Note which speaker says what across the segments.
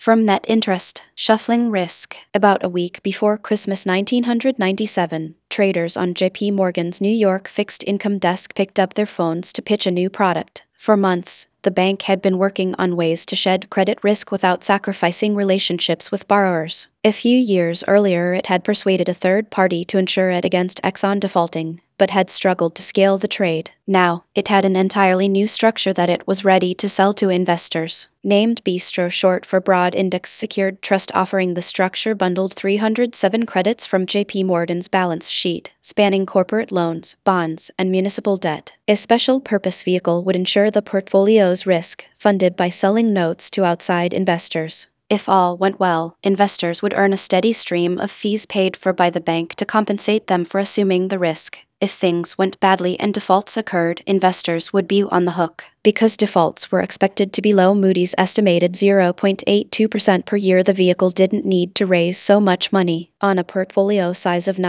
Speaker 1: From net interest, shuffling risk. About a week before Christmas 1997, traders on JP Morgan's New York fixed income desk picked up their phones to pitch a new product. For months, the bank had been working on ways to shed credit risk without sacrificing relationships with borrowers. A few years earlier, it had persuaded a third party to insure it against Exxon defaulting, but had struggled to scale the trade. Now, it had an entirely new structure that it was ready to sell to investors. Named Bistro, short for Broad Index Secured Trust, offering the structure bundled 307 credits from JP Morgan's balance sheet, spanning corporate loans, bonds, and municipal debt. A special purpose vehicle would insure the portfolio's risk, funded by selling notes to outside investors. If all went well, investors would earn a steady stream of fees paid for by the bank to compensate them for assuming the risk. If things went badly and defaults occurred, investors would be on the hook. Because defaults were expected to be low, Moody's estimated 0.82% per year, the vehicle didn't need to raise so much money. On a portfolio size of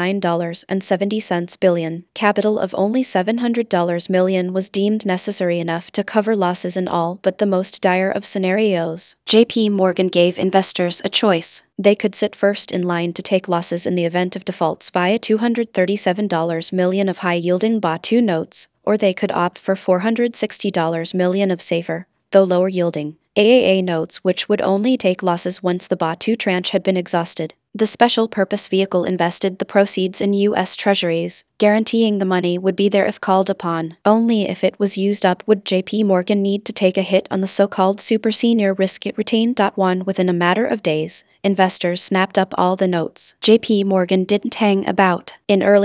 Speaker 1: $9.70 billion, capital of only $700 million was deemed necessary enough to cover losses in all but the most dire of scenarios. JP Morgan gave investors a choice. They could sit first in line to take losses in the event of defaults via $237 million of high-yielding BA2 notes, or they could opt for $460 million of safer, though lower-yielding, AAA notes, which would only take losses once the BA2 tranche had been exhausted. The special purpose vehicle invested the proceeds in U.S. Treasuries, guaranteeing the money would be there if called upon. Only if it was used up would JP Morgan need to take a hit on the so-called super senior risk it retained. Within a matter of days, investors snapped up all the notes. JP Morgan didn't hang about. In early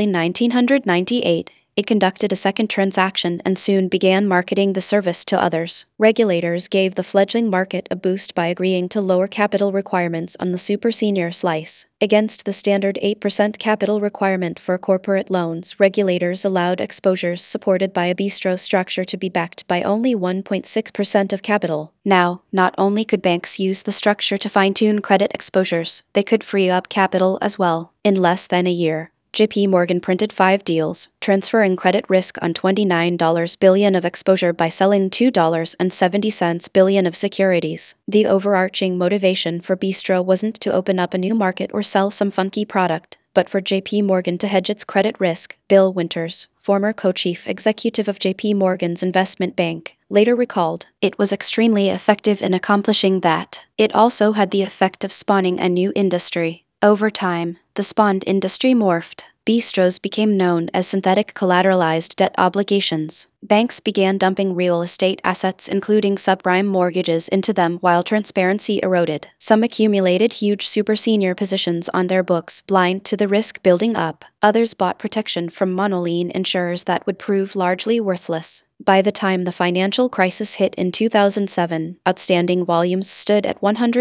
Speaker 1: 1998, it conducted a second transaction and soon began marketing the service to others. Regulators gave the fledgling market a boost by agreeing to lower capital requirements on the super senior slice. Against the standard 8% capital requirement for corporate loans, regulators allowed exposures supported by a Bistro structure to be backed by only 1.6% of capital. Now, not only could banks use the structure to fine-tune credit exposures, they could free up capital as well. In less than a year, JP Morgan printed 5 deals, transferring credit risk on $29 billion of exposure by selling $2.70 billion of securities. The overarching motivation for Bistro wasn't to open up a new market or sell some funky product, but for JP Morgan to hedge its credit risk. Bill Winters, former co-chief executive of JP Morgan's investment bank, later recalled, "It was extremely effective in accomplishing that. It also had the effect of spawning a new industry." Over time, the spawned industry morphed. Bistros became known as synthetic collateralized debt obligations. Banks began dumping real estate assets, including subprime mortgages, into them while transparency eroded. Some accumulated huge super senior positions on their books, blind to the risk building up. Others bought protection from monoline insurers that would prove largely worthless. By the time the financial crisis hit in 2007, outstanding volumes stood at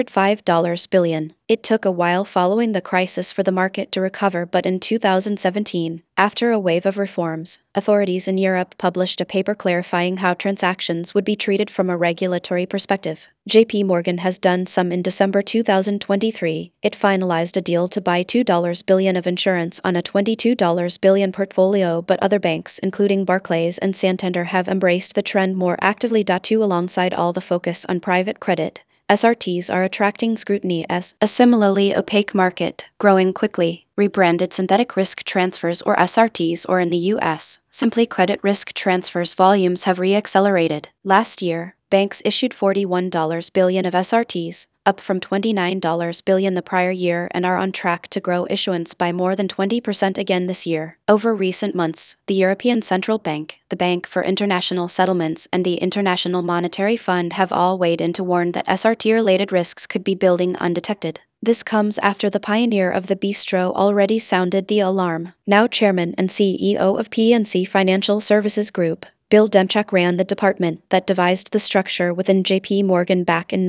Speaker 1: $105 billion. It took a while following the crisis for the market to recover, but in 2017, after a wave of reforms, authorities in Europe published a paper clarifying how transactions would be treated from a regulatory perspective. JP Morgan has done some. In December 2023, it finalized a deal to buy $2 billion of insurance on a $22 billion portfolio, but other banks, including Barclays and Santander, have embraced the trend more actively. Alongside all the focus on private credit, SRTs are attracting scrutiny as a similarly opaque market, growing quickly. Rebranded synthetic risk transfers, or SRTs, or in the U.S., simply credit risk transfers, volumes have re-accelerated. Last year, banks issued $41 billion of SRTs, up from $29 billion the prior year, and are on track to grow issuance by more than 20% again this year. Over recent months, the European Central Bank, the Bank for International Settlements, and the International Monetary Fund have all weighed in to warn that SRT-related risks could be building undetected. This comes after the pioneer of the Bistro already sounded the alarm. Now chairman and CEO of PNC Financial Services Group, Bill Demchak ran the department that devised the structure within JP Morgan back in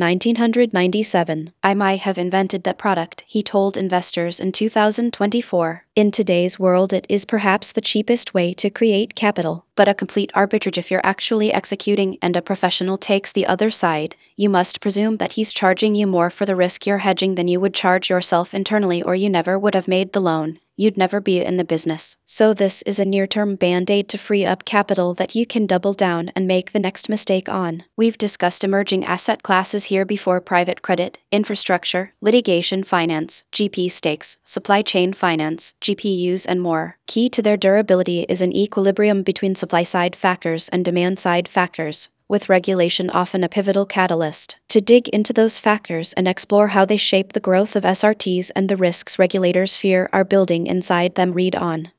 Speaker 1: 1997. "I might have invented that product," he told investors in 2024. "In today's world, it is perhaps the cheapest way to create capital, but a complete arbitrage if you're actually executing and a professional takes the other side. You must presume that he's charging you more for the risk you're hedging than you would charge yourself internally, or you never would have made the loan. you'd never be in the business. So this is a near-term band-aid to free up capital that you can double down and make the next mistake on. We've discussed emerging asset classes here before: private credit, infrastructure, litigation finance, GP stakes, supply chain finance, GPUs, and more. Key to their durability is an equilibrium between supply-side factors and demand-side factors, with regulation often a pivotal catalyst. To dig into those factors and explore how they shape the growth of SRTs and the risks regulators fear are building inside them, read on.